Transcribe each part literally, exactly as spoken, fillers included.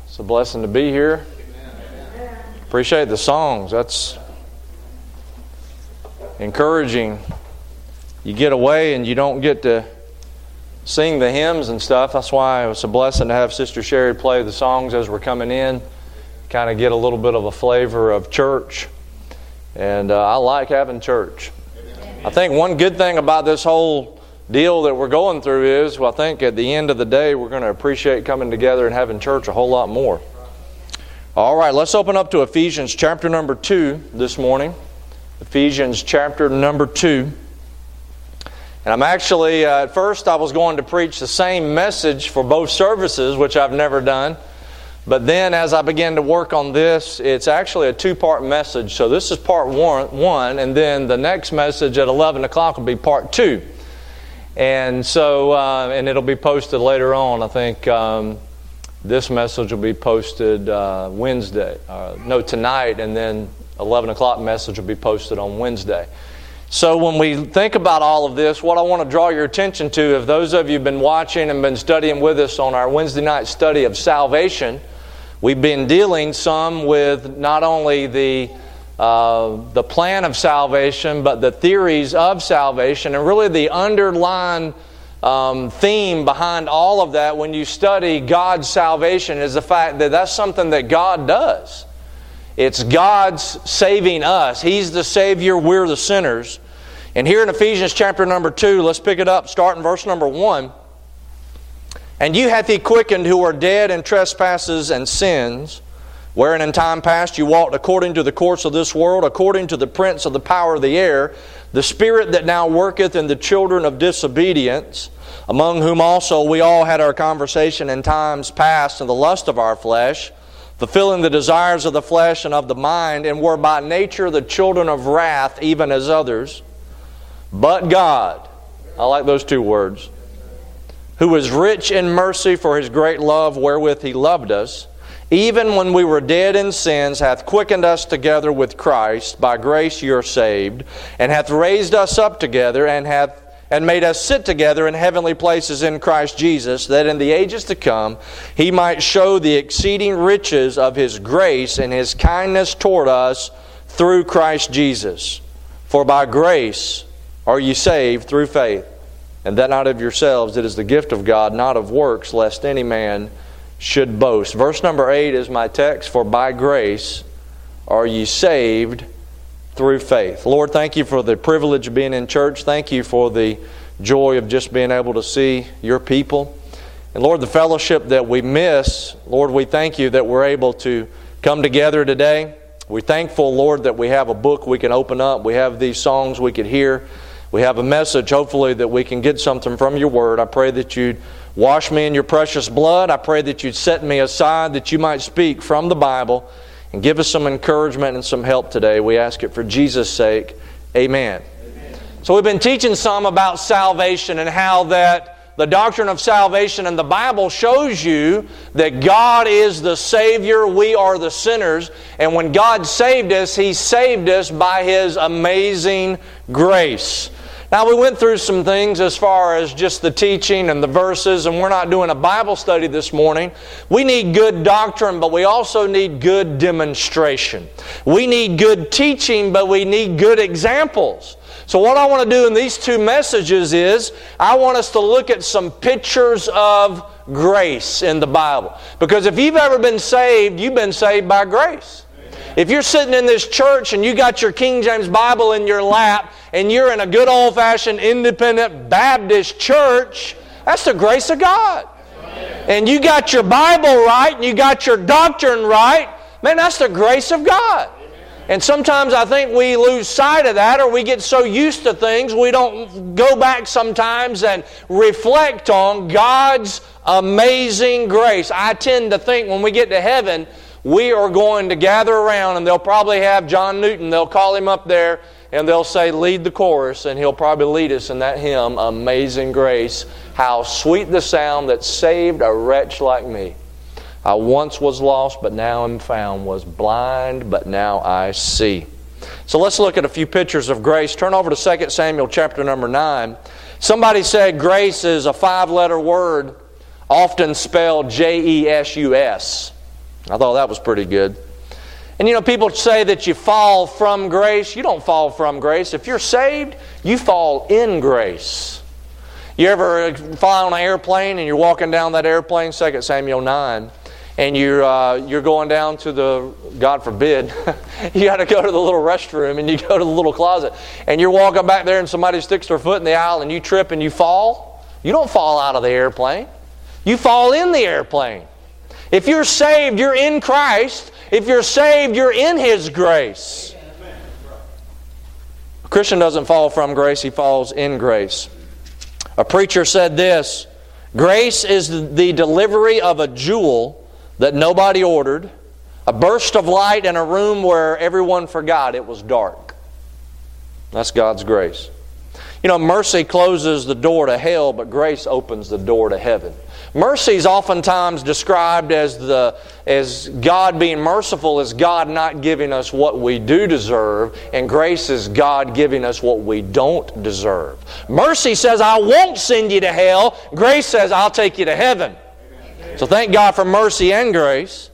It's a blessing to be here. Appreciate the songs. That's encouraging. You get away and you don't get to sing the hymns and stuff. That's why it was a blessing to have Sister Sherry play the songs as we're coming in. Kind of get a little bit of a flavor of church. And uh, I like having church. I think one good thing about this whole deal that we're going through is, well, I think at the end of the day, we're going to appreciate coming together and having church a whole lot more. All right, let's open up to Ephesians chapter number two this morning. Ephesians chapter number two. And I'm actually, uh, at first I was going to preach the same message for both services, which I've never done. But then as I began to work on this, it's actually a two-part message. So this is part one, one and then the next message at eleven o'clock will be part two. And so, uh, and it'll be posted later on. I think um, this message will be posted uh, Wednesday. Uh, no, tonight, and then eleven o'clock message will be posted on Wednesday. So when we think about all of this, what I want to draw your attention to, if those of you have been watching and been studying with us on our Wednesday night study of salvation, we've been dealing some with not only the uh, the plan of salvation, but the theories of salvation, and really the underlying um, theme behind all of that when you study God's salvation is the fact that that's something that God does. It's God's saving us. He's the Savior, we're the sinners. And here in Ephesians chapter number two, let's pick it up, starting verse number one. And you hath He quickened who are dead in trespasses and sins, wherein in time past you walked according to the course of this world, according to the prince of the power of the air, the spirit that now worketh in the children of disobedience, among whom also we all had our conversation in times past in the lust of our flesh, fulfilling the desires of the flesh and of the mind, and were by nature the children of wrath, even as others. But God, I like those two words, who is rich in mercy for His great love wherewith He loved us, even when we were dead in sins, hath quickened us together with Christ. By grace you are saved, and hath raised us up together, and hath and made us sit together in heavenly places in Christ Jesus, that in the ages to come He might show the exceeding riches of His grace and His kindness toward us through Christ Jesus. For by grace are ye saved through faith, and that not of yourselves, it is the gift of God, not of works, lest any man should boast. Verse number eight is my text. For by grace are ye saved through faith. Lord, thank You for the privilege of being in church. Thank You for the joy of just being able to see Your people. And Lord, the fellowship that we miss, Lord, we thank You that we're able to come together today. We're thankful, Lord, that we have a book we can open up. We have these songs we could hear. We have a message, hopefully, that we can get something from Your Word. I pray that You'd wash me in Your precious blood. I pray that You'd set me aside, that You might speak from the Bible and give us some encouragement and some help today. We ask it for Jesus' sake. Amen. Amen. So we've been teaching some about salvation and how that the doctrine of salvation in the Bible shows you that God is the Savior, we are the sinners, and when God saved us, He saved us by His amazing grace. Now, we went through some things as far as just the teaching and the verses, and we're not doing a Bible study this morning. We need good doctrine, but we also need good demonstration. We need good teaching, but we need good examples. So what I want to do in these two messages is, I want us to look at some pictures of grace in the Bible. Because if you've ever been saved, you've been saved by grace. If you're sitting in this church and you got your King James Bible in your lap and you're in a good old-fashioned independent Baptist church, that's the grace of God. And you got your Bible right and you got your doctrine right, man, that's the grace of God. And sometimes I think we lose sight of that, or we get so used to things we don't go back sometimes and reflect on God's amazing grace. I tend to think when we get to heaven, we are going to gather around and they'll probably have John Newton. They'll call him up there and they'll say, lead the chorus, and he'll probably lead us in that hymn, Amazing Grace. How sweet the sound that saved a wretch like me. I once was lost, but now am found, was blind, but now I see. So let's look at a few pictures of grace. Turn over to Second Samuel chapter number nine. Somebody said grace is a five-letter word, often spelled J E S U S. I thought that was pretty good. And you know, people say that you fall from grace. You don't fall from grace. If you're saved, you fall in grace. You ever fly on an airplane and you're walking down that airplane, Second Samuel nine, and you're, uh, you're going down to the, God forbid, you got to go to the little restroom and you go to the little closet, and you're walking back there and somebody sticks their foot in the aisle and you trip and you fall. You don't fall out of the airplane. You fall in the airplane. If you're saved, you're in Christ. If you're saved, you're in His grace. A Christian doesn't fall from grace, he falls in grace. A preacher said this: grace is the delivery of a jewel that nobody ordered, a burst of light in a room where everyone forgot it was dark. That's God's grace. You know, mercy closes the door to hell, but grace opens the door to heaven. Mercy is oftentimes described as the as God being merciful as God not giving us what we do deserve, and grace is God giving us what we don't deserve. Mercy says, I won't send you to hell. Grace says, I'll take you to heaven. So thank God for mercy and grace.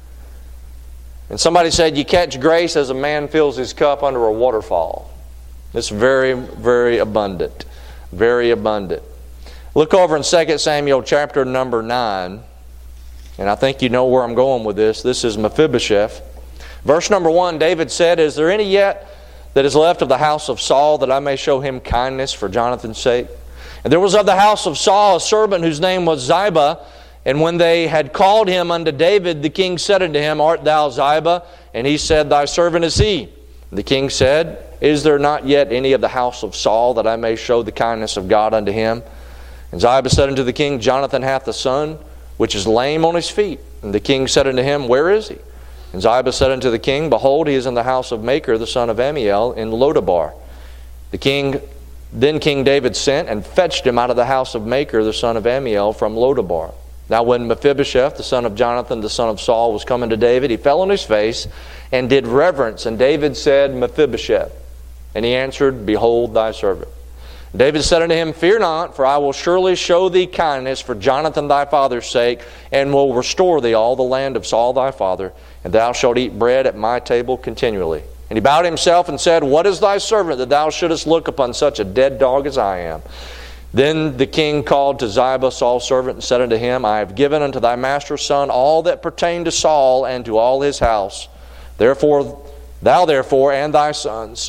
And somebody said, you catch grace as a man fills his cup under a waterfall. It's very, very abundant. Very abundant. Look over in Second Samuel chapter number nine. And I think you know where I'm going with this. This is Mephibosheth. Verse number one, David said, is there any yet that is left of the house of Saul, that I may show him kindness for Jonathan's sake? And there was of the house of Saul a servant whose name was Ziba. And when they had called him unto David, the king said unto him, Art thou Ziba? And he said, Thy servant is he. The king said, Is there not yet any of the house of Saul, that I may show the kindness of God unto him? And Ziba said unto the king, Jonathan hath a son, which is lame on his feet. And the king said unto him, Where is he? And Ziba said unto the king, Behold, he is in the house of Machir, the son of Ammiel, in Lodabar. The king, then King David sent and fetched him out of the house of Machir, the son of Ammiel, from Lodabar. Now when Mephibosheth, the son of Jonathan, the son of Saul, was coming to David, he fell on his face and did reverence. And David said, Mephibosheth. And he answered, Behold thy servant. David said unto him, Fear not, for I will surely show thee kindness for Jonathan thy father's sake, and will restore thee all the land of Saul thy father, and thou shalt eat bread at my table continually. And he bowed himself and said, What is thy servant, that thou shouldest look upon such a dead dog as I am? Then the king called to Ziba, Saul's servant, and said unto him, I have given unto thy master's son all that pertained to Saul and to all his house. Therefore, thou therefore and thy sons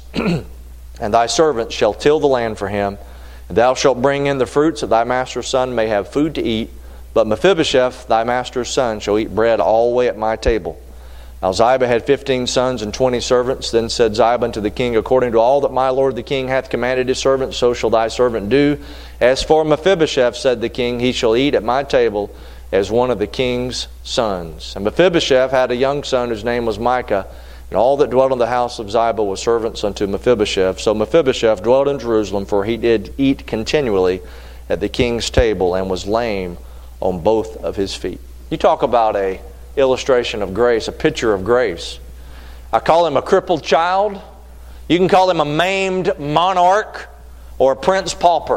and thy servants shall till the land for him, and thou shalt bring in the fruits that thy master's son may have food to eat. But Mephibosheth, thy master's son, shall eat bread alway at my table. Now Ziba had fifteen sons and twenty servants. Then said Ziba unto the king, According to all that my lord the king hath commanded his servant, so shall thy servant do. As for Mephibosheth, said the king, he shall eat at my table as one of the king's sons. And Mephibosheth had a young son whose name was Micah, and all that dwelt in the house of Ziba were servants unto Mephibosheth. So Mephibosheth dwelt in Jerusalem, for he did eat continually at the king's table, and was lame on both of his feet. You talk about a illustration of grace, a picture of grace. I call him a crippled child. You can call him a maimed monarch or a prince pauper.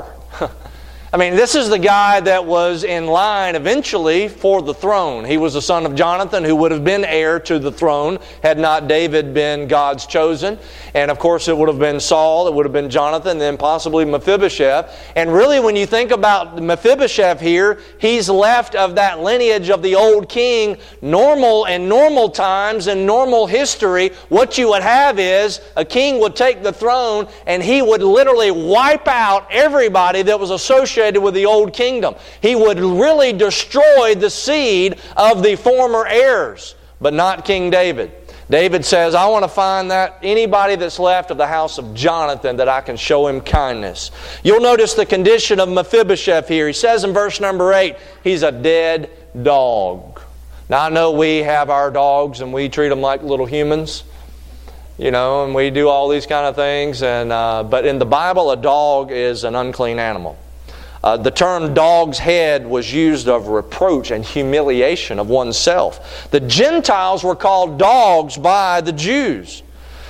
I mean, this is the guy that was in line eventually for the throne. He was the son of Jonathan, who would have been heir to the throne had not David been God's chosen. And of course, it would have been Saul, it would have been Jonathan, then possibly Mephibosheth. And really, when you think about Mephibosheth here, he's left of that lineage of the old king. Normal in normal times, in normal history, what you would have is a king would take the throne and he would literally wipe out everybody that was associated with the old kingdom. He would really destroy the seed of the former heirs, but not King David. David says, I want to find that anybody that's left of the house of Jonathan that I can show him kindness. You'll notice the condition of Mephibosheth here. He says in verse number eight, he's a dead dog. Now I know we have our dogs and we treat them like little humans, you know, and we do all these kind of things. And uh, but in the Bible, a dog is an unclean animal. Uh, the term dog's head was used of reproach and humiliation of oneself. The Gentiles were called dogs by the Jews.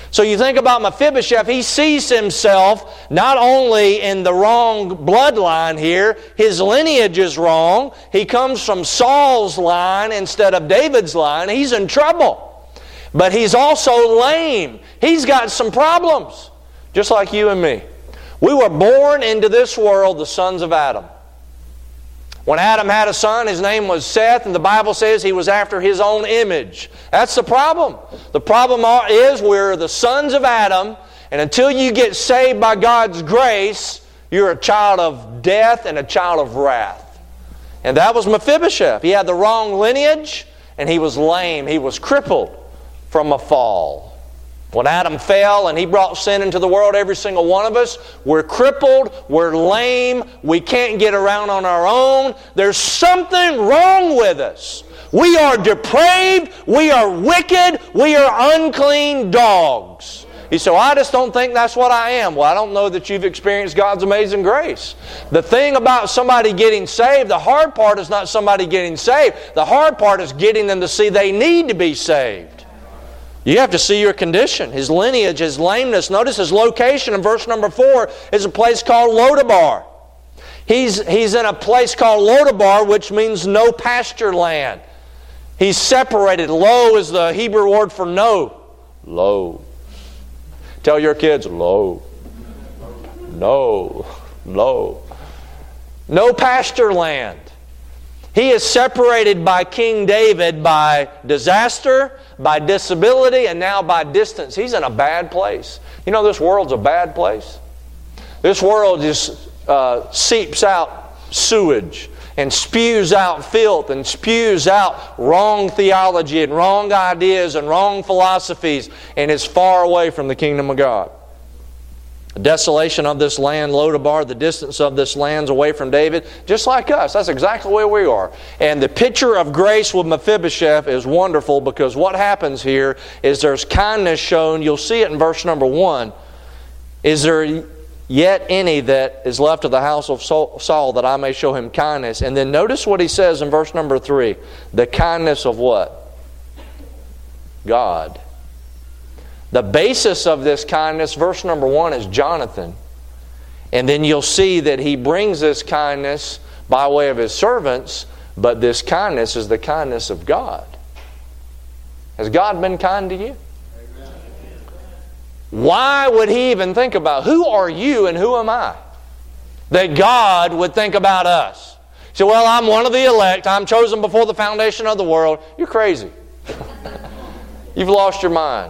So you think about Mephibosheth, he sees himself not only in the wrong bloodline here, his lineage is wrong. He comes from Saul's line instead of David's line. He's in trouble. But he's also lame. He's got some problems, just like you and me. We were born into this world the sons of Adam. When Adam had a son, his name was Seth, and the Bible says he was after his own image. That's the problem. The problem is we're the sons of Adam, and until you get saved by God's grace, you're a child of death and a child of wrath. And that was Mephibosheth. He had the wrong lineage, and he was lame. He was crippled from a fall. When Adam fell and he brought sin into the world, every single one of us, we're crippled, we're lame, we can't get around on our own. There's something wrong with us. We are depraved, we are wicked, we are unclean dogs. He said, well, I just don't think that's what I am. Well, I don't know that you've experienced God's amazing grace. The thing about somebody getting saved, the hard part is not somebody getting saved. The hard part is getting them to see they need to be saved. You have to see your condition, his lineage, his lameness. Notice his location in verse number four is a place called Lodabar. He's, he's in a place called Lodabar, which means no pasture land. He's separated. Lo is the Hebrew word for no. Lo. Tell your kids, lo. No. Lo. No pasture land. He is separated by King David by disaster, by disability, and now by distance. He's in a bad place. You know, this world's a bad place. This world just uh, seeps out sewage and spews out filth and spews out wrong theology and wrong ideas and wrong philosophies, and is far away from the kingdom of God. The desolation of this land, Lodabar, the distance of this land's away from David, just like us. That's exactly where we are. And the picture of grace with Mephibosheth is wonderful, because what happens here is there's kindness shown. You'll see it in verse number one. Is there yet any that is left of the house of Saul, that I may show him kindness? And then notice what he says in verse number three. The kindness of what? God. The basis of this kindness, verse number one, is Jonathan. And then you'll see that he brings this kindness by way of his servants, but this kindness is the kindness of God. Has God been kind to you? Amen. Why would He even think about, who are you and who am I, that God would think about us? You say, well, I'm one of the elect. I'm chosen before the foundation of the world. You're crazy. You've lost your mind.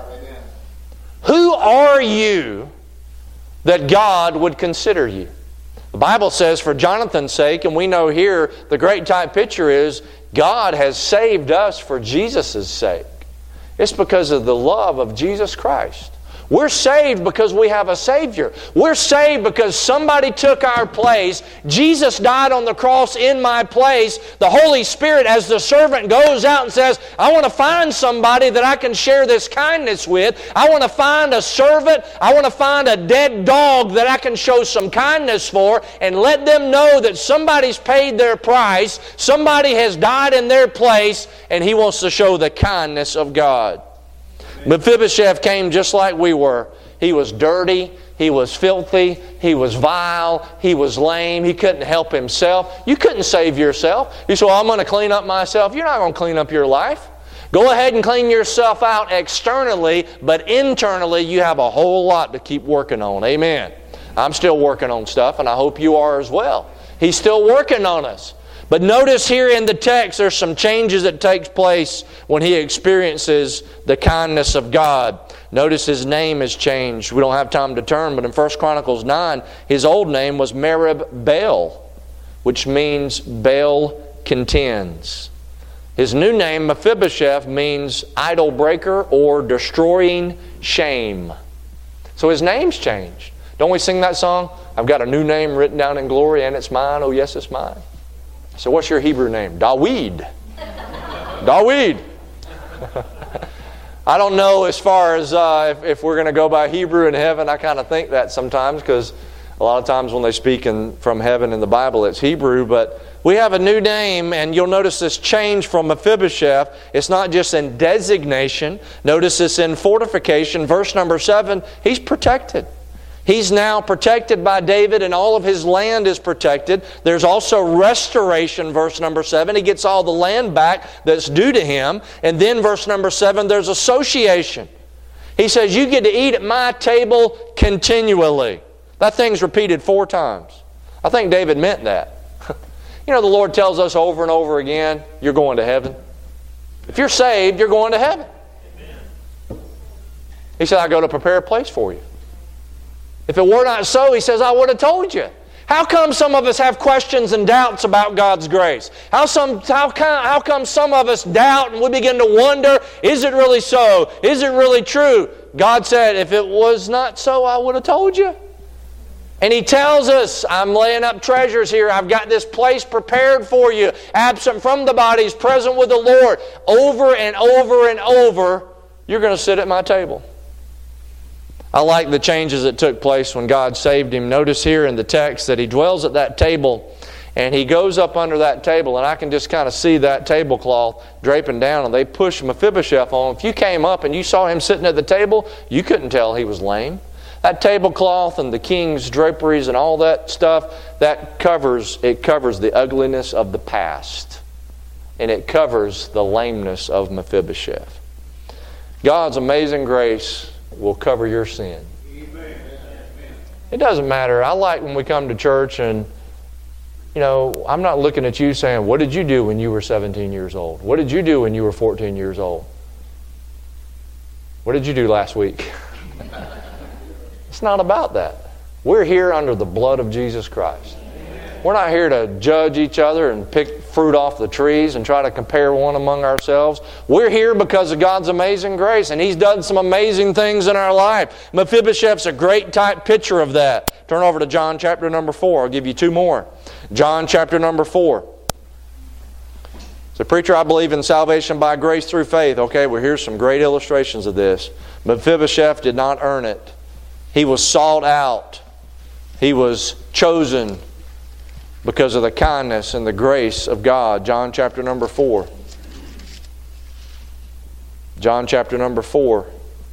Who are you that God would consider you? The Bible says for Jonathan's sake, and we know here the great type picture is God has saved us for Jesus' sake. It's because of the love of Jesus Christ. We're saved because we have a Savior. We're saved because somebody took our place. Jesus died on the cross in my place. The Holy Spirit, as the servant, goes out and says, I want to find somebody that I can share this kindness with. I want to find a servant. I want to find a dead dog that I can show some kindness for, and let them know that somebody's paid their price. Somebody has died in their place, and He wants to show the kindness of God. Mephibosheth came just like we were. He was dirty, he was filthy, he was vile, he was lame, he couldn't help himself. You couldn't save yourself. You say, well, I'm going to clean up myself. You're not going to clean up your life. Go ahead and clean yourself out externally, but internally you have a whole lot to keep working on. Amen. I'm still working on stuff, and I hope you are as well. He's still working on us. But notice here in the text, there's some changes that takes place when he experiences the kindness of God. Notice his name is changed. We don't have time to turn, but in First Chronicles nine, his old name was Merib-Baal, which means Baal contends. His new name, Mephibosheth, means idol breaker or destroying shame. So his name's changed. Don't we sing that song? I've got a new name written down in glory, and it's mine. Oh, yes, it's mine. So what's your Hebrew name? Dawid. Dawid. I don't know as far as uh, if, if we're going to go by Hebrew in heaven. I kind of think that sometimes, because A lot of times when they speak in, from heaven in the Bible, it's Hebrew, but we have a new name, and you'll notice this change from Mephibosheth. It's not just in designation. Notice this in fortification. Verse number seven, he's protected. He's now protected by David, and all of his land is protected. There's also restoration, verse number seven. He gets all the land back that's due to him. And then verse number seven, there's association. He says, you get to eat at my table continually. That thing's repeated four times. I think David meant that. You know, the Lord tells us over and over again, you're going to heaven. If you're saved, you're going to heaven. Amen. He said, I go to prepare a place for you. If it were not so, he says, I would have told you. How come some of us have questions and doubts about God's grace? How, some, how, come, how come some of us doubt and we begin to wonder, is it really so? Is it really true? God said, if it was not so, I would have told you. And He tells us, I'm laying up treasures here. I've got this place prepared for you. Absent from the bodies, present with the Lord. Over and over and over, you're going to sit at my table. I like the changes that took place when God saved him. Notice here in the text that he dwells at that table, and he goes up under that table, and I can just kind of see that tablecloth draping down, and they push Mephibosheth on. If you came up and you saw him sitting at the table, you couldn't tell he was lame. That tablecloth and the king's draperies and all that stuff, that covers, it covers the ugliness of the past. And it covers the lameness of Mephibosheth. God's amazing grace will cover your sin. Amen. It doesn't matter. I like when we come to church and, you know, I'm not looking at you saying, what did you do when you were seventeen years old? What did you do when you were fourteen years old? What did you do last week? It's not about that. We're here under the blood of Jesus Christ. We're not here to judge each other and pick fruit off the trees and try to compare one among ourselves. We're here because of God's amazing grace, and He's done some amazing things in our life. Mephibosheth's a great type picture of that. Turn over to John chapter number four. I'll give you two more. John chapter number four. So, preacher, I believe in salvation by grace through faith. Okay, well, here's some great illustrations of this. Mephibosheth did not earn it. He was sought out. He was chosen because of the kindness and the grace of God. John chapter number four. John chapter number four.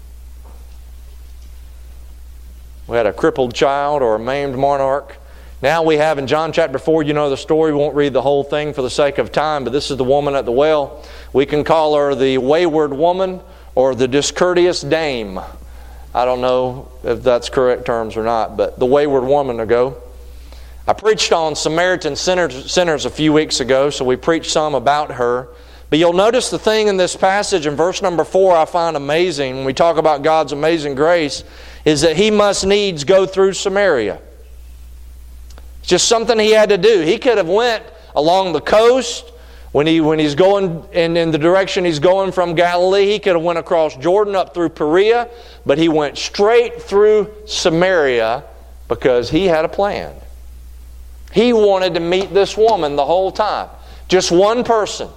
We had a crippled child or a maimed monarch. Now we have in John chapter four, you know the story. We won't read the whole thing for the sake of time, but this is the woman at the well. We can call her the wayward woman or the discourteous dame. I don't know if that's correct terms or not, but the wayward woman ago. I preached on Samaritan sinners, sinners a few weeks ago, so we preached some about her. But you'll notice the thing in this passage in verse number four I find amazing when we talk about God's amazing grace is that He must needs go through Samaria. It's just something He had to do. He could have went along the coast when he when he's going in, in the direction he's going from Galilee. He could have went across Jordan up through Perea, but He went straight through Samaria because He had a plan. He wanted to meet this woman the whole time. Just one person.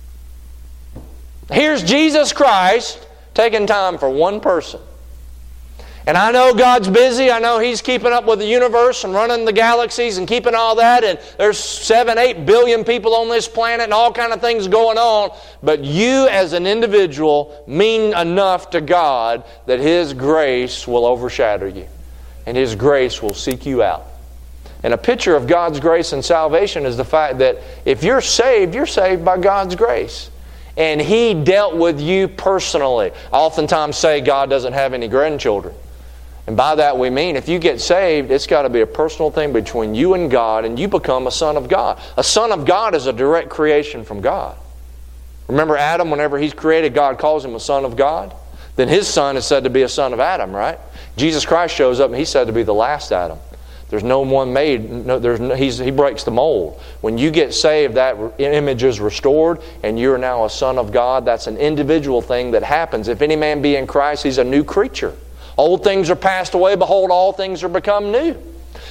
Here's Jesus Christ taking time for one person. And I know God's busy. I know He's keeping up with the universe and running the galaxies and keeping all that. And there's seven, eight billion people on this planet and all kind of things going on. But you as an individual mean enough to God that His grace will overshadow you. And His grace will seek you out. And a picture of God's grace and salvation is the fact that if you're saved, you're saved by God's grace. And He dealt with you personally. I oftentimes say God doesn't have any grandchildren. And by that we mean if you get saved, it's got to be a personal thing between you and God, and you become a son of God. A son of God is a direct creation from God. Remember Adam, whenever he's created, God calls him a son of God? Then his son is said to be a son of Adam, right? Jesus Christ shows up and He's said to be the last Adam. There's no one made, no, there's no, he's, He breaks the mold. When you get saved, that image is restored and you're now a son of God. That's an individual thing that happens. If any man be in Christ, he's a new creature. Old things are passed away, behold, all things are become new.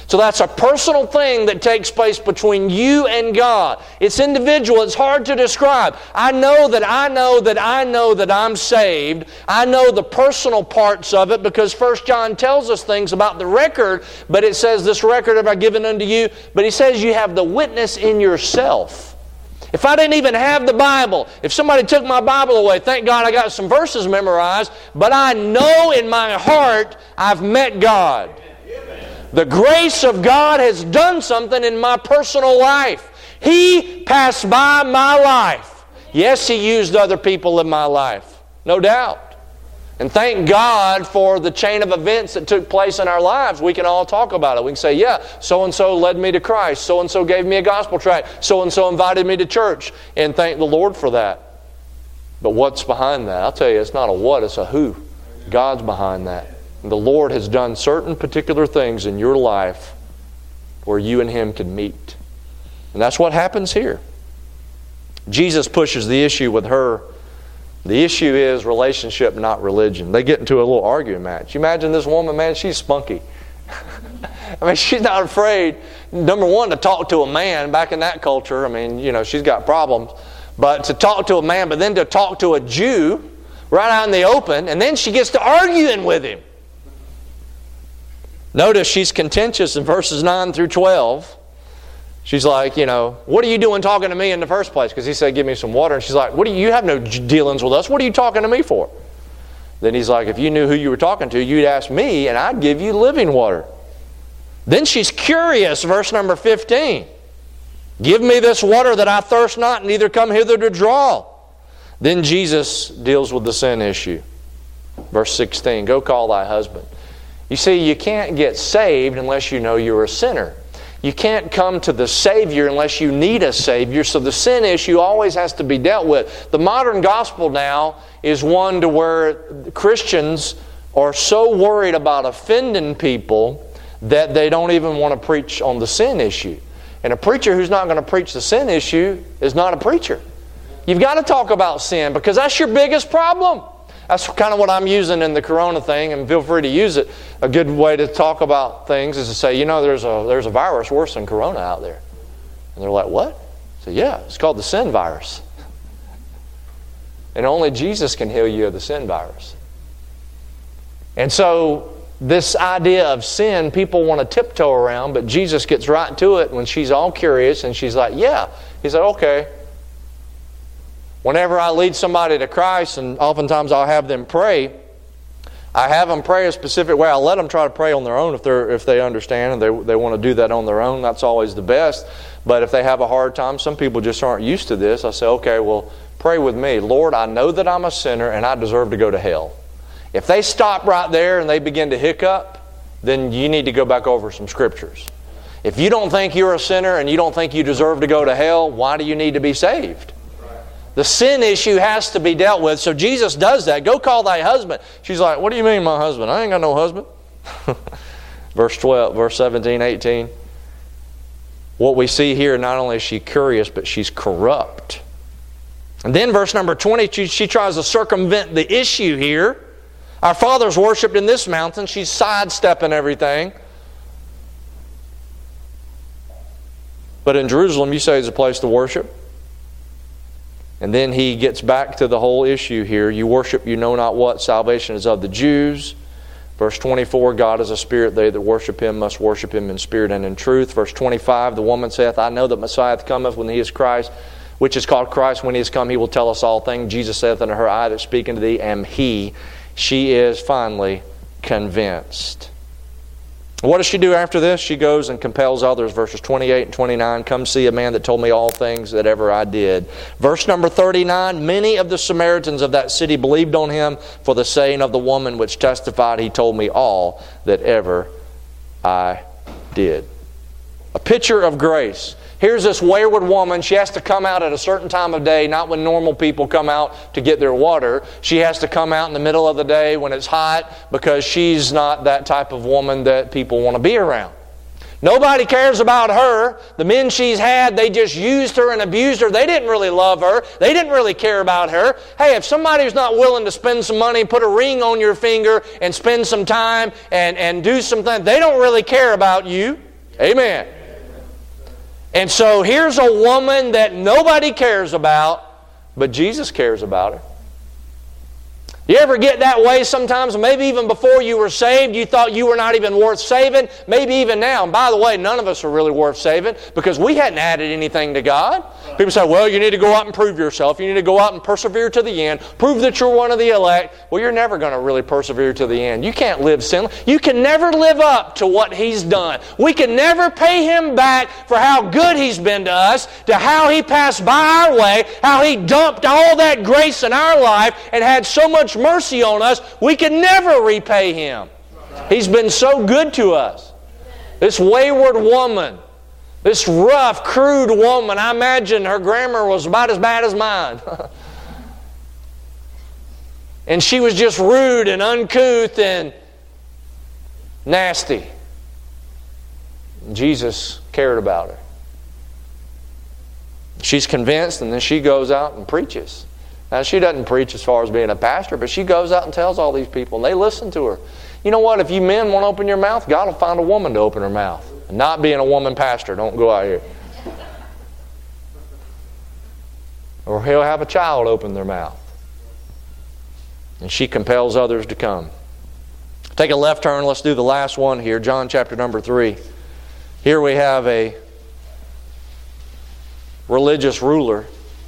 So that's a personal thing that takes place between you and God. It's individual. It's hard to describe. I know that I know that I know that I'm saved. I know the personal parts of it because First John tells us things about the record, but it says, this record have I given unto you. But he says you have the witness in yourself. If I didn't even have the Bible, if somebody took my Bible away, thank God I got some verses memorized, but I know in my heart I've met God. The grace of God has done something in my personal life. He passed by my life. Yes, He used other people in my life. No doubt. And thank God for the chain of events that took place in our lives. We can all talk about it. We can say, yeah, so-and-so led me to Christ. So-and-so gave me a gospel tract. So-and-so invited me to church. And thank the Lord for that. But what's behind that? I'll tell you, it's not a what, it's a who. God's behind that. The Lord has done certain particular things in your life where you and Him can meet. And that's what happens here. Jesus pushes the issue with her. The issue is relationship, not religion. They get into a little arguing match. You imagine this woman, man, she's spunky. I mean, she's not afraid, number one, to talk to a man back in that culture. I mean, you know, she's got problems. But to talk to a man, but then to talk to a Jew right out in the open, and then she gets to arguing with him. Notice she's contentious in verses nine through twelve. She's like, you know, what are you doing talking to me in the first place? Because he said, give me some water. And she's like, what do you, you have no dealings with us. What are you talking to me for? Then he's like, if you knew who you were talking to, you'd ask me and I'd give you living water. Then she's curious, verse number fifteen. Give me this water that I thirst not, and neither come hither to draw. Then Jesus deals with the sin issue. Verse sixteen, go call thy husband. You see, you can't get saved unless you know you're a sinner. You can't come to the Savior unless you need a Savior. So the sin issue always has to be dealt with. The modern gospel now is one to where Christians are so worried about offending people that they don't even want to preach on the sin issue. And a preacher who's not going to preach the sin issue is not a preacher. You've got to talk about sin because that's your biggest problem. That's kind of what I'm using in the Corona thing, and feel free to use it. A good way to talk about things is to say, you know, there's a there's a virus worse than Corona out there. And they're like, what? I say, yeah, it's called the sin virus. And only Jesus can heal you of the sin virus. And so this idea of sin, people want to tiptoe around, but Jesus gets right to it when she's all curious, and she's like, yeah. He said, okay. Whenever I lead somebody to Christ, and oftentimes I'll have them pray, I have them pray a specific way. I'll let them try to pray on their own if they're if they understand and they, they want to do that on their own. That's always the best. But if they have a hard time, some people just aren't used to this. I say, okay, well, pray with me. Lord, I know that I'm a sinner and I deserve to go to hell. If they stop right there and they begin to hiccup, then you need to go back over some scriptures. If you don't think you're a sinner and you don't think you deserve to go to hell, why do you need to be saved? The sin issue has to be dealt with. So Jesus does that. Go call thy husband. She's like, what do you mean my husband? I ain't got no husband. Verse twelve, verse seventeen, eighteen. What we see here, not only is she curious, but she's corrupt. And then verse number twenty, she, she tries to circumvent the issue here. Our fathers worshipped in this mountain. She's sidestepping everything. But in Jerusalem, you say it's a place to worship. And then he gets back to the whole issue here. You worship you know not what. Salvation is of the Jews. Verse twenty-four, God is a spirit. They that worship Him must worship Him in spirit and in truth. Verse twenty-five, the woman saith, I know that Messiah cometh when He is Christ, which is called Christ. When He is come, He will tell us all things. Jesus saith unto her, I that speak unto thee am He. She is finally convinced. What does she do after this? She goes and compels others. Verses twenty-eight and twenty-nine. Come see a man that told me all things that ever I did. Verse number thirty-nine. Many of the Samaritans of that city believed on Him for the saying of the woman which testified, He told me all that ever I did. A picture of grace. Here's this wayward woman. She has to come out at a certain time of day, not when normal people come out to get their water. She has to come out in the middle of the day when it's hot because she's not that type of woman that people want to be around. Nobody cares about her. The men she's had, they just used her and abused her. They didn't really love her. They didn't really care about her. Hey, if somebody's not willing to spend some money, put a ring on your finger and spend some time and, and do some things, they don't really care about you. Amen. And so here's a woman that nobody cares about, but Jesus cares about her. You ever get that way sometimes? Maybe even before you were saved, you thought you were not even worth saving. Maybe even now. And by the way, none of us are really worth saving because we hadn't added anything to God. People say, well, you need to go out and prove yourself. You need to go out and persevere to the end. Prove that you're one of the elect. Well, you're never going to really persevere to the end. You can't live sinless. You can never live up to what He's done. We can never pay Him back for how good He's been to us, to how He passed by our way, how He dumped all that grace in our life and had so much mercy on us. We can never repay Him. He's been so good to us. This wayward woman, this rough, crude woman, I imagine her grammar was about as bad as mine. And she was just rude and uncouth and nasty. Jesus cared about her. She's convinced, and then she goes out and preaches. Now, she doesn't preach as far as being a pastor, but she goes out and tells all these people, and they listen to her. You know what? If you men won't open your mouth, God will find a woman to open her mouth. And not being a woman pastor, don't go out here. Or He'll have a child open their mouth. And she compels others to come. Take a left turn. Let's do the last one here. John chapter number three. Here we have a religious ruler.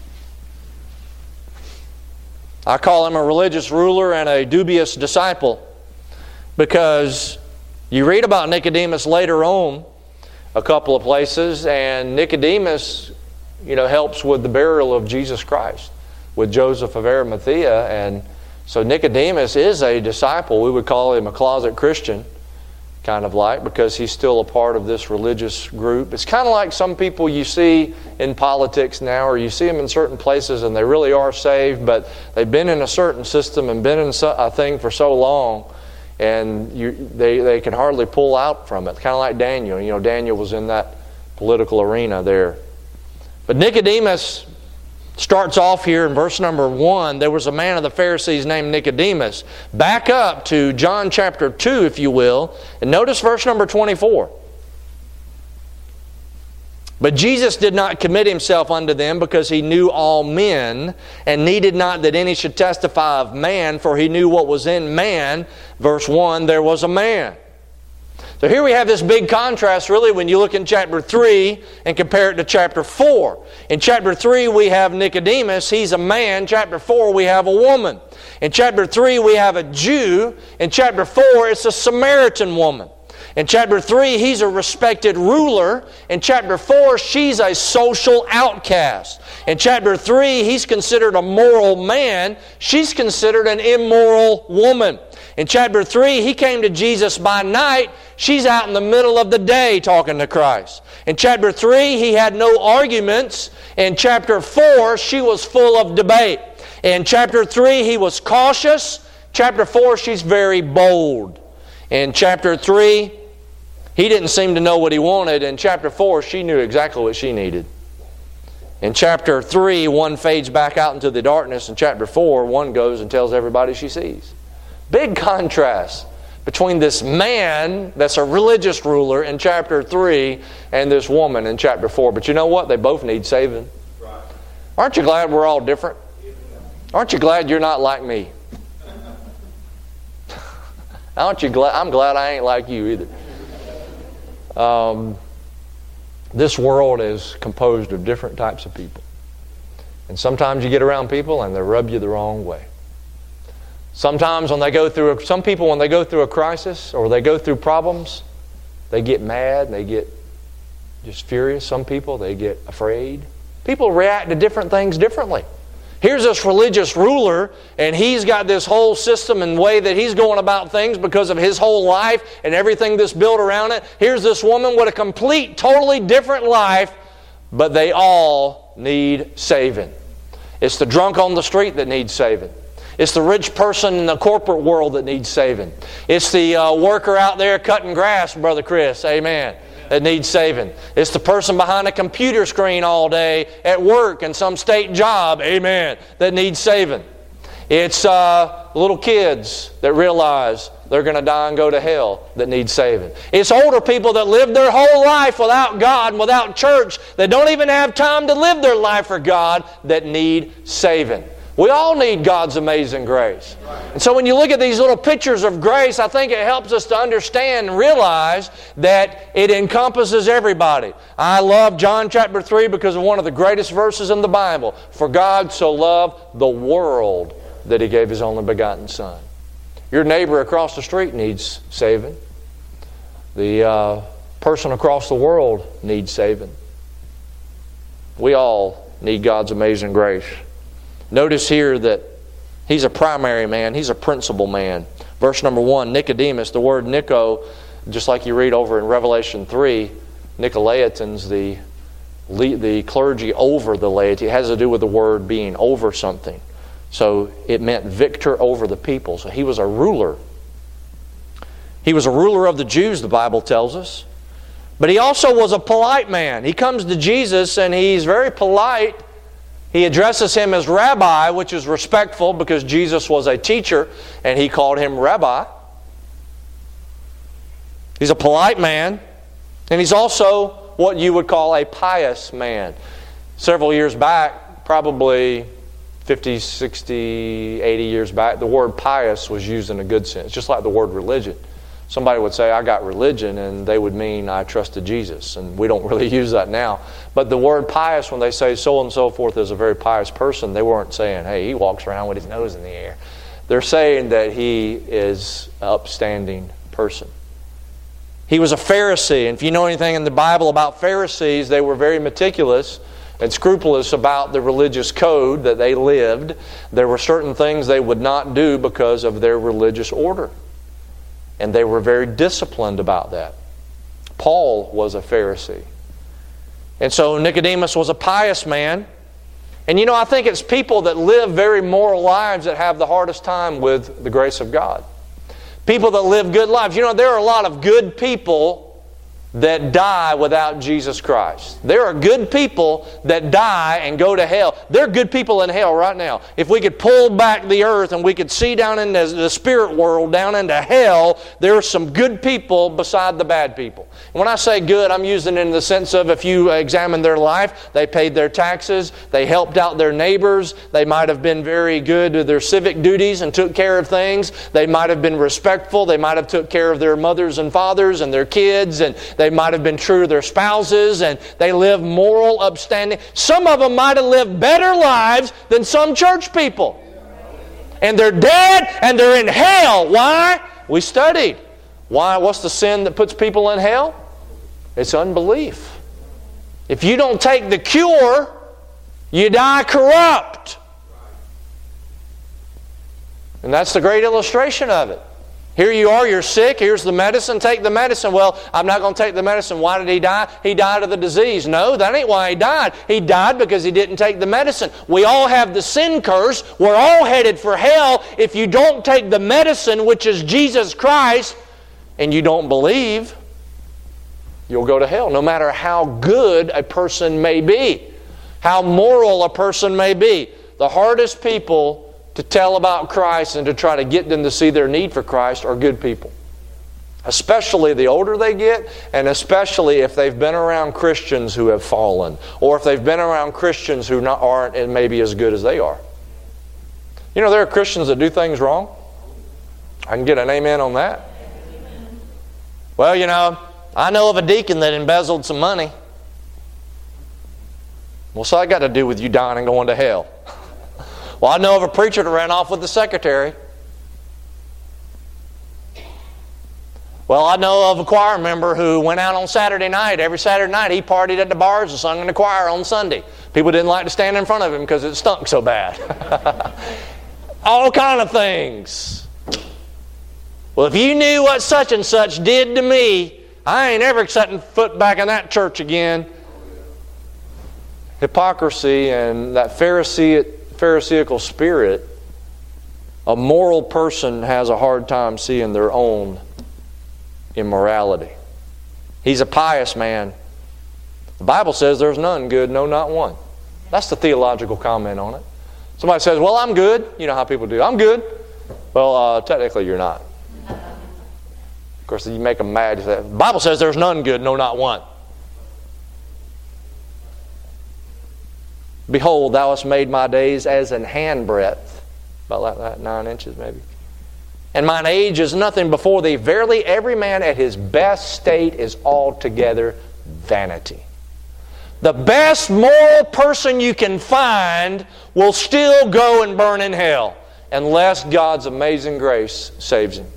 I call him a religious ruler and a dubious disciple because you read about Nicodemus later on a couple of places, and Nicodemus, you know, helps with the burial of Jesus Christ with Joseph of Arimathea. And so Nicodemus is a disciple. We would call him a closet Christian, kind of like, because he's still a part of this religious group. It's kind of like some people you see in politics now, or you see them in certain places and they really are saved, but they've been in a certain system and been in a thing for so long, and you, they, they can hardly pull out from it. Kind of like Daniel. You know, Daniel was in that political arena there. But Nicodemus starts off here in verse number one. There was a man of the Pharisees named Nicodemus. Back up to John chapter two, if you will, and notice verse number twenty-four. But Jesus did not commit Himself unto them, because He knew all men, and needed not that any should testify of man, for He knew what was in man. Verse one, there was a man. So here we have this big contrast, really, when you look in chapter three and compare it to chapter four. In chapter three, we have Nicodemus. He's a man. Chapter four, we have a woman. In chapter three, we have a Jew. In chapter four, it's a Samaritan woman. In chapter three, he's a respected ruler. In chapter four, she's a social outcast. In chapter three, he's considered a moral man. She's considered an immoral woman. In chapter three, he came to Jesus by night. She's out in the middle of the day talking to Christ. In chapter three, he had no arguments. In chapter four, she was full of debate. In chapter three, he was cautious. Chapter four, she's very bold. In chapter three, he didn't seem to know what he wanted. In chapter four, she knew exactly what she needed. In chapter three, one fades back out into the darkness. In chapter four, one goes and tells everybody she sees. Big contrast between this man that's a religious ruler in chapter three and this woman in chapter four. But you know what? They both need saving. Aren't you glad we're all different? Aren't you glad you're not like me? Aren't you glad? I'm glad I ain't like you either. Um, this world is composed of different types of people. And sometimes you get around people and they rub you the wrong way. Sometimes when they go through, a, some people when they go through a crisis or they go through problems, they get mad and they get just furious. Some people, they get afraid. People react to different things differently. Here's this religious ruler, and he's got this whole system and way that he's going about things because of his whole life and everything that's built around it. Here's this woman with a complete, totally different life, but they all need saving. It's the drunk on the street that needs saving. It's the rich person in the corporate world that needs saving. It's the uh, worker out there cutting grass, Brother Chris, amen, that needs saving. It's the person behind a computer screen all day at work in some state job, amen, that needs saving. It's uh, little kids that realize they're going to die and go to hell that need saving. It's older people that live their whole life without God and without church, that don't even have time to live their life for God, that need saving. We all need God's amazing grace. And so when you look at these little pictures of grace, I think it helps us to understand and realize that it encompasses everybody. I love John chapter three because of one of the greatest verses in the Bible. For God so loved the world that He gave His only begotten Son. Your neighbor across the street needs saving. The uh, person across the world needs saving. We all need God's amazing grace. Notice here that He's a primary man. He's a principal man. Verse number one, Nicodemus, the word Nico, just like you read over in Revelation three, Nicolaitans, the, the clergy over the laity. It has to do with the word being over something. So it meant victor over the people. So he was a ruler. He was a ruler of the Jews, the Bible tells us. But he also was a polite man. He comes to Jesus and he's very polite. He addresses Him as Rabbi, which is respectful because Jesus was a teacher and He called Him Rabbi. He's a polite man, and he's also what you would call a pious man. Several years back, probably fifty, sixty, eighty years back, the word pious was used in a good sense, just like the word religion. Somebody would say, I got religion, and they would mean I trusted Jesus. And we don't really use that now. But the word pious, when they say so and so forth is a very pious person, they weren't saying, hey, he walks around with his nose in the air. They're saying that he is an upstanding person. He was a Pharisee. And if you know anything in the Bible about Pharisees, they were very meticulous and scrupulous about the religious code that they lived. There were certain things they would not do because of their religious order. And they were very disciplined about that. Paul was a Pharisee. And so Nicodemus was a pious man. And you know, I think it's people that live very moral lives that have the hardest time with the grace of God. People that live good lives. You know, there are a lot of good people that die without Jesus Christ. There are good people that die and go to hell. There are good people in hell right now. If we could pull back the earth and we could see down in the spirit world, down into hell, there are some good people beside the bad people. And when I say good, I'm using it in the sense of if you examine their life, they paid their taxes, they helped out their neighbors, they might have been very good to their civic duties and took care of things, they might have been respectful, they might have took care of their mothers and fathers and their kids, and they might have been true to their spouses, and they live moral, upstanding. Some of them might have lived better lives than some church people. And they're dead and they're in hell. Why? We studied. Why? What's the sin that puts people in hell? It's unbelief. If you don't take the cure, you die corrupt. And that's the great illustration of it. Here you are, you're sick, here's the medicine, take the medicine. Well, I'm not going to take the medicine. Why did he die? He died of the disease. No, that ain't why he died. He died because he didn't take the medicine. We all have the sin curse. We're all headed for hell if you don't take the medicine, which is Jesus Christ, and you don't believe. You'll go to hell, no matter how good a person may be, how moral a person may be. The hardest people to tell about Christ and to try to get them to see their need for Christ are good people. Especially the older they get, and especially if they've been around Christians who have fallen, or if they've been around Christians who not, aren't and maybe as good as they are. You know, there are Christians that do things wrong. I can get an amen on that. Well, you know, I know of a deacon that embezzled some money. What's that got to do with you dying and going to hell? Well, I know of a preacher that ran off with the secretary. Well, I know of a choir member who went out on Saturday night. Every Saturday night he partied at the bars and sung in the choir on Sunday. People didn't like to stand in front of him because it stunk so bad. All kind of things. Well, if you knew what such and such did to me, I ain't ever setting foot back in that church again. Hypocrisy and that Pharisee Pharisaical spirit, a moral person has a hard time seeing their own immorality. He's a pious man. The Bible says there's none good, no, not one. That's the theological comment on it. Somebody says, well, I'm good. You know how people do. I'm good. Well, uh, technically you're not. course, you make them mad. The Bible says there's none good, no, not one. Behold, thou hast made my days as an handbreadth. About like that, nine inches maybe. And mine age is nothing before thee. Verily, every man at his best state is altogether vanity. The best moral person you can find will still go and burn in hell unless God's amazing grace saves him.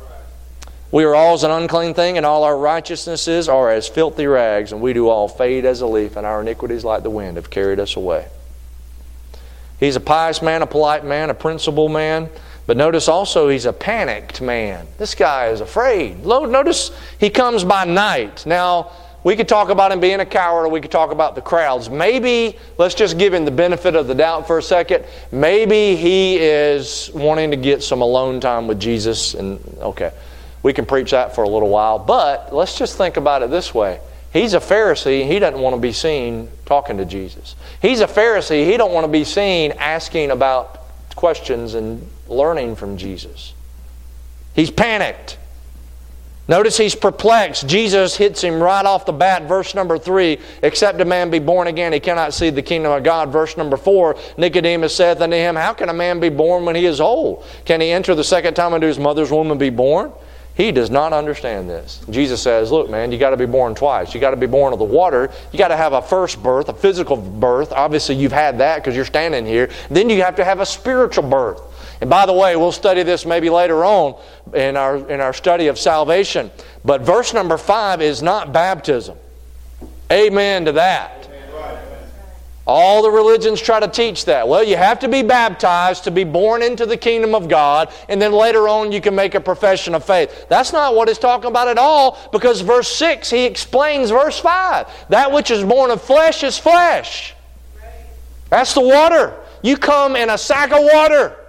We are all as an unclean thing, and all our righteousnesses are as filthy rags, and we do all fade as a leaf, and our iniquities like the wind have carried us away. He's a pious man, a polite man, a principled man, but notice also he's a panicked man. This guy is afraid. Notice he comes by night. Now, we could talk about him being a coward, or we could talk about the crowds. Maybe, let's just give him the benefit of the doubt for a second. Maybe he is wanting to get some alone time with Jesus, and okay. We can preach that for a little while, but let's just think about it this way. He's a Pharisee. He doesn't want to be seen talking to Jesus. He's a Pharisee. He don't want to be seen asking about questions and learning from Jesus. He's panicked. Notice he's perplexed. Jesus hits him right off the bat. Verse number three, except a man be born again, he cannot see the kingdom of God. Verse number four, Nicodemus saith unto him, how can a man be born when he is old? Can he enter the second time into his mother's womb and be born? He does not understand this. Jesus says, look, man, you got to be born twice. You got to be born of the water. You got to have a first birth, a physical birth. Obviously, you've had that because you're standing here. Then you have to have a spiritual birth. And by the way, we'll study this maybe later on in our, in our study of salvation. But verse number five is not baptism. Amen to that. All the religions try to teach that. Well, you have to be baptized to be born into the kingdom of God, and then later on you can make a profession of faith. That's not what he's talking about at all, because verse six, he explains verse five. That which is born of flesh is flesh. That's the water. You come in a sack of water.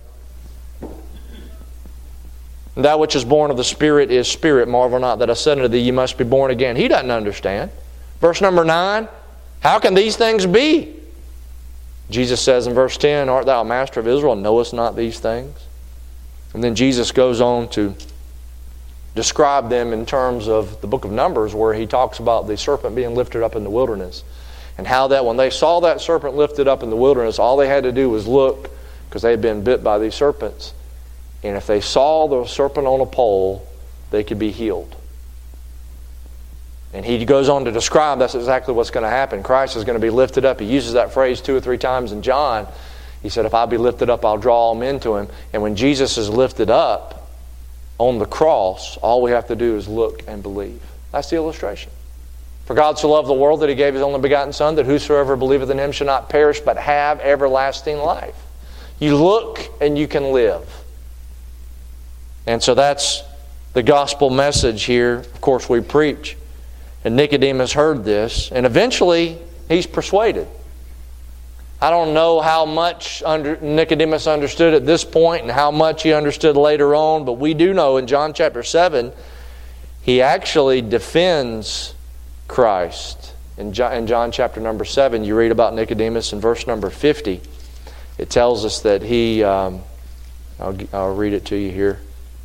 And that which is born of the Spirit is spirit. Marvel not that I said unto thee, you must be born again. He doesn't understand. Verse number nine, how can these things be? Jesus says in verse ten, art thou a master of Israel, and knowest not these things? And then Jesus goes on to describe them in terms of the book of Numbers, where he talks about the serpent being lifted up in the wilderness. And how that when they saw that serpent lifted up in the wilderness, all they had to do was look, because they had been bit by these serpents. And if they saw the serpent on a pole, they could be healed. And he goes on to describe that's exactly what's going to happen. Christ is going to be lifted up. He uses that phrase two or three times in John. He said, if I be lifted up, I'll draw them into him. And when Jesus is lifted up on the cross, all we have to do is look and believe. That's the illustration. For God so loved the world that he gave his only begotten Son, that whosoever believeth in him shall not perish, but have everlasting life. You look and you can live. And so that's the gospel message here, of course, we preach. And Nicodemus heard this, and eventually he's persuaded. I don't know how much under Nicodemus understood at this point and how much he understood later on, but we do know in John chapter seven, he actually defends Christ. In John, in John chapter number seven, you read about Nicodemus in verse number fifty. It tells us that he, um, I'll, I'll read it to you here.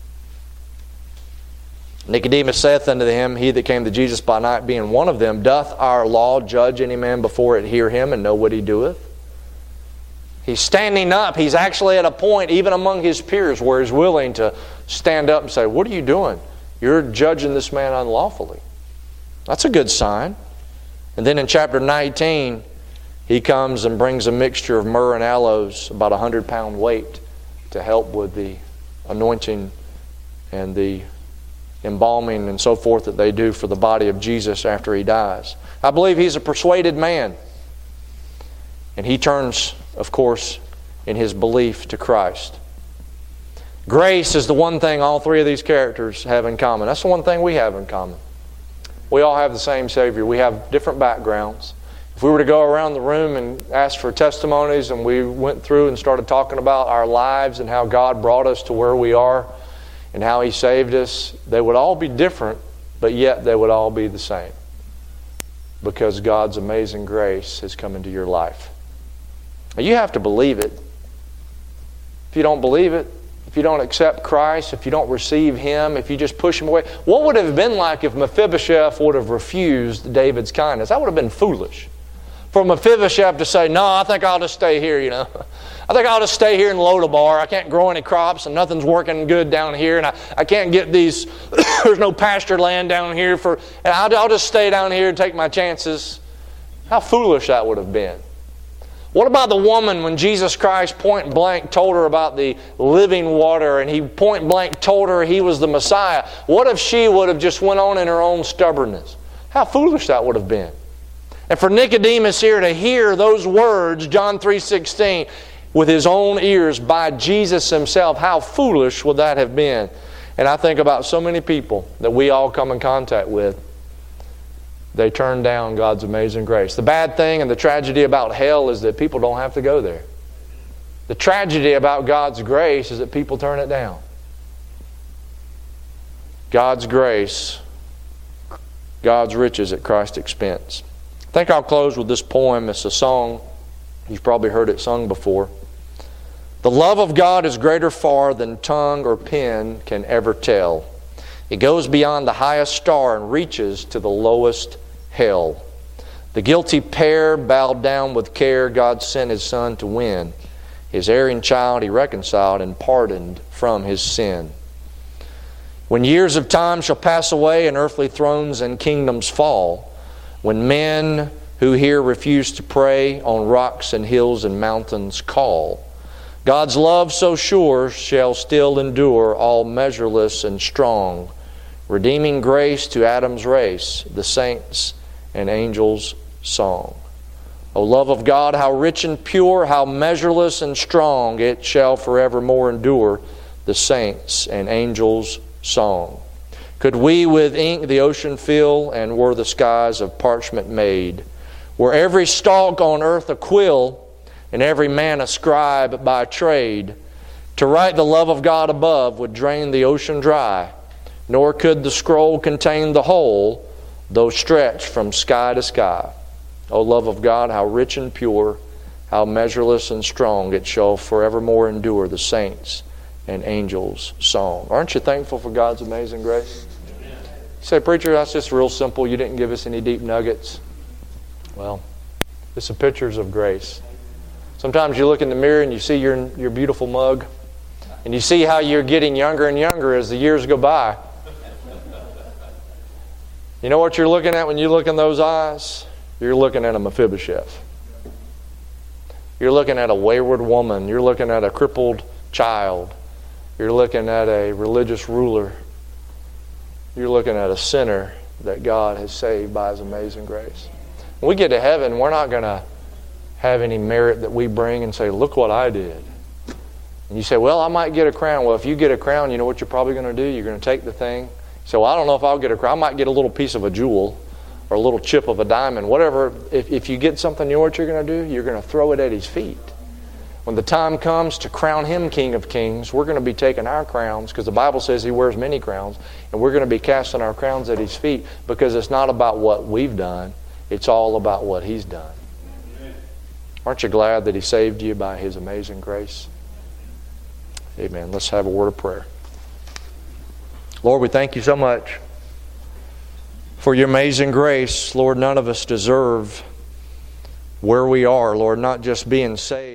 Nicodemus saith unto him, he that came to Jesus by night, being one of them, doth our law judge any man before it hear him and know what he doeth? He's standing up. He's actually at a point, even among his peers, where he's willing to stand up and say, what are you doing? You're judging this man unlawfully. That's a good sign. And then in chapter nineteen, he comes and brings a mixture of myrrh and aloes, about a hundred pound weight, to help with the anointing and the embalming and so forth that they do for the body of Jesus after he dies. I believe he's a persuaded man. And he turns, of course, in his belief to Christ. Grace is the one thing all three of these characters have in common. That's the one thing we have in common. We all have the same Savior. We have different backgrounds. If we were to go around the room and ask for testimonies, and we went through and started talking about our lives and how God brought us to where we are, and how he saved us, they would all be different, but yet they would all be the same. Because God's amazing grace has come into your life. Now, you have to believe it. If you don't believe it, if you don't accept Christ, if you don't receive Him, if you just push Him away? What would it have been like if Mephibosheth would have refused David's kindness? That would have been foolish. For Mephibosheth to say, no, I think I'll just stay here, you know. I think I'll just stay here in Lodabar. I can't grow any crops and nothing's working good down here. And I, I can't get these, there's no pasture land down here. for. And I'll, I'll just stay down here and take my chances. How foolish that would have been. What about the woman when Jesus Christ point blank told her about the living water and He point blank told her He was the Messiah? What if she would have just went on in her own stubbornness? How foolish that would have been. And for Nicodemus here to hear those words, John three sixteen, with his own ears by Jesus Himself, how foolish would that have been? And I think about so many people that we all come in contact with. They turn down God's amazing grace. The bad thing and the tragedy about hell is that people don't have to go there. The tragedy about God's grace is that people turn it down. God's grace, God's riches at Christ's expense. I think I'll close with this poem. It's a song. You've probably heard it sung before. The love of God is greater far than tongue or pen can ever tell. It goes beyond the highest star and reaches to the lowest hell. The guilty pair bowed down with care. God sent His Son to win. His erring child He reconciled and pardoned from his sin. When years of time shall pass away and earthly thrones and kingdoms fall, when men who here refuse to pray on rocks and hills and mountains call, God's love so sure shall still endure, all measureless and strong, redeeming grace to Adam's race, the saints and angels' song. O love of God, how rich and pure, how measureless and strong, it shall forevermore endure, the saints and angels' song. Could we with ink the ocean fill, and were the skies of parchment made, were every stalk on earth a quill, and every man a scribe by trade, to write the love of God above would drain the ocean dry, nor could the scroll contain the whole, though stretched from sky to sky. O love of God, how rich and pure, how measureless and strong, it shall forevermore endure, the saints and angels' song. Aren't you thankful for God's amazing grace? You say, preacher, that's just real simple. You didn't give us any deep nuggets. Well, it's some pictures of grace. Sometimes you look in the mirror and you see your, your beautiful mug, and you see how you're getting younger and younger as the years go by. You know what you're looking at when you look in those eyes? You're looking at a Mephibosheth. You're looking at a wayward woman. You're looking at a crippled child. You're looking at a religious ruler. You're looking at a sinner that God has saved by His amazing grace. When we get to heaven, we're not going to have any merit that we bring and say, look what I did. And you say, well, I might get a crown. Well, if you get a crown, you know what you're probably going to do? You're going to take the thing. So well, I don't know if I'll get a crown. I might get a little piece of a jewel or a little chip of a diamond. Whatever. If, if you get something, you know what you're going to do? You're going to throw it at His feet. When the time comes to crown Him King of Kings, we're going to be taking our crowns, because the Bible says He wears many crowns, and we're going to be casting our crowns at His feet, because it's not about what we've done. It's all about what He's done. Aren't you glad that He saved you by His amazing grace? Amen. Let's have a word of prayer. Lord, we thank You so much for Your amazing grace. Lord, none of us deserve where we are, Lord, not just being saved.